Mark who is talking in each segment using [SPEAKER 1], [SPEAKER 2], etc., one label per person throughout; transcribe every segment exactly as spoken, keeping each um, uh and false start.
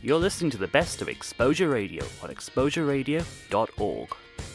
[SPEAKER 1] You're listening to the best of Exposure Radio on exposure radio dot org.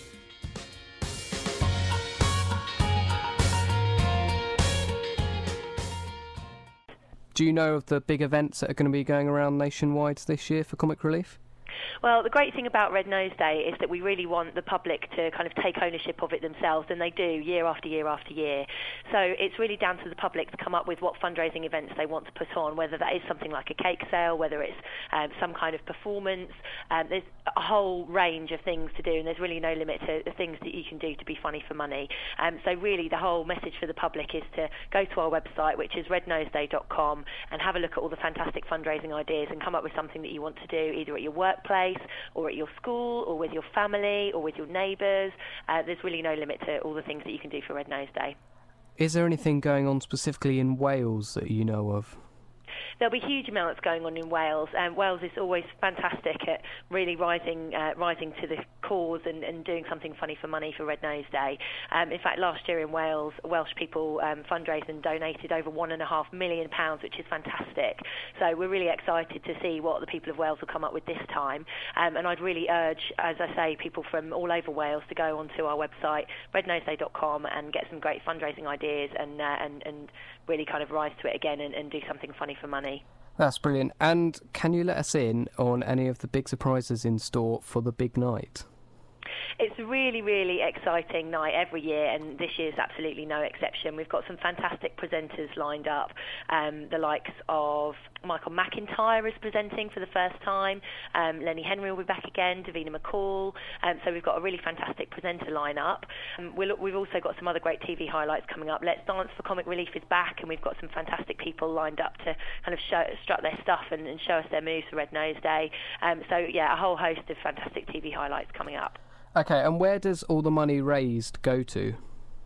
[SPEAKER 2] Do you know of the big events that are going to be going around nationwide this year for Comic Relief?
[SPEAKER 3] Well, the great thing about Red Nose Day is that we really want the public to kind of take ownership of it themselves, and they do year after year after year. So it's really down to the public to come up with what fundraising events they want to put on, whether that is something like a cake sale, whether it's um, some kind of performance. Um, there's a whole range of things to do, and there's really no limit to the things that you can do to be funny for money. Um, so really the whole message for the public is to go to our website, which is red nose day dot com, and have a look at all the fantastic fundraising ideas and come up with something that you want to do, either at your workplace or at your school or with your family or with your neighbours. Uh, there's really no limit to all the things that you can do for Red Nose Day.
[SPEAKER 2] Is there anything going on specifically in Wales that you know of?
[SPEAKER 3] There'll be huge amounts going on in Wales. Um, Wales is always fantastic at really rising uh, rising to the cause and, and doing something funny for money for Red Nose Day. Um, in fact, last year in Wales, Welsh people um, fundraised and donated over one and a half million pounds, which is fantastic. So we're really excited to see what the people of Wales will come up with this time. Um, and I'd really urge, as I say, people from all over Wales to go onto our website, red nose day dot com, and get some great fundraising ideas and uh, and, and really kind of rise to it again and, and do something funny for money.
[SPEAKER 2] That's brilliant. And can you let us in on any of the big surprises in store for the big night?
[SPEAKER 3] It's a really, really exciting night every year, and this year's absolutely no exception. We've got some fantastic presenters lined up. Um, the likes of Michael McIntyre is presenting for the first time. Um, Lenny Henry will be back again, Davina McCall. Um, so we've got a really fantastic presenter lineup. Um, we'll, we've also got some other great T V highlights coming up. Let's Dance for Comic Relief is back, and we've got some fantastic people lined up to kind of show, strut their stuff and, and show us their moves for Red Nose Day. Um, so, yeah, a whole host of fantastic T V highlights coming up.
[SPEAKER 2] Okay, and where does all the money raised go to?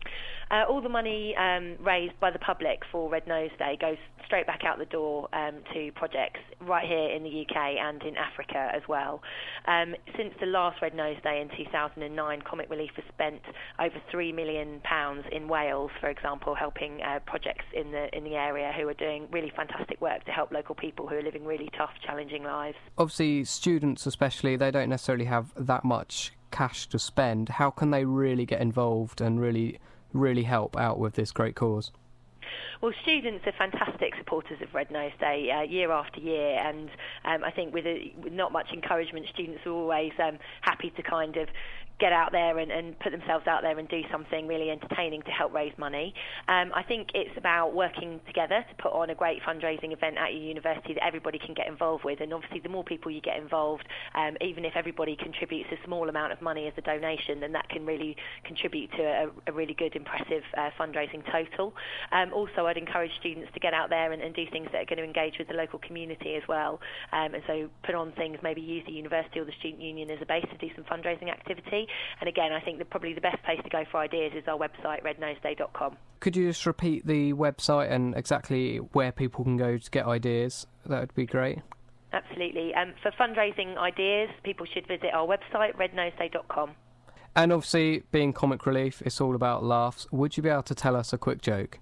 [SPEAKER 3] Uh, all the money um, raised by the public for Red Nose Day goes straight back out the door um, to projects right here in the U K and in Africa as well. Um, since the last Red Nose Day in two thousand nine, Comic Relief has spent over three million pounds in Wales, for example, helping uh, projects in the in the area who are doing really fantastic work to help local people who are living really tough, challenging lives.
[SPEAKER 2] Obviously, students especially, they don't necessarily have that much cash to spend. How can they really get involved and really really help out with this great cause?
[SPEAKER 3] Well, students are fantastic supporters of Red Nose Day uh, year after year, and um, I think with, a, with not much encouragement, students are always um, happy to kind of get out there and, and put themselves out there and do something really entertaining to help raise money. Um, I think it's about working together to put on a great fundraising event at your university that everybody can get involved with, and obviously the more people you get involved, um, even if everybody contributes a small amount of money as a donation, then that can really contribute to a, a really good, impressive uh, fundraising total. Um, also, I'd encourage students to get out there and, and do things that are going to engage with the local community as well, um, and so put on things, maybe use the university or the student union as a base to do some fundraising activity. And again, I think that probably the best place to go for ideas is our website, red nose day dot com.
[SPEAKER 2] Could you just repeat the website and exactly where people can go to get ideas? That would be great.
[SPEAKER 3] Absolutely. Um, for fundraising ideas, people should visit our website, red nose day dot com.
[SPEAKER 2] And obviously, being Comic Relief, it's all about laughs. Would you be able to tell us a quick joke?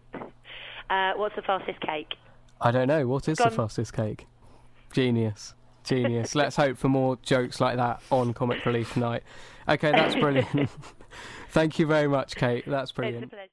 [SPEAKER 3] Uh, what's the fastest cake?
[SPEAKER 2] I don't know. What is
[SPEAKER 3] Gone.
[SPEAKER 2] the fastest cake? Genius. Genius. Let's hope for more jokes like that on Comic Relief night. Okay, that's brilliant. Thank you very much, Kate. That's brilliant.
[SPEAKER 3] It's a pleasure.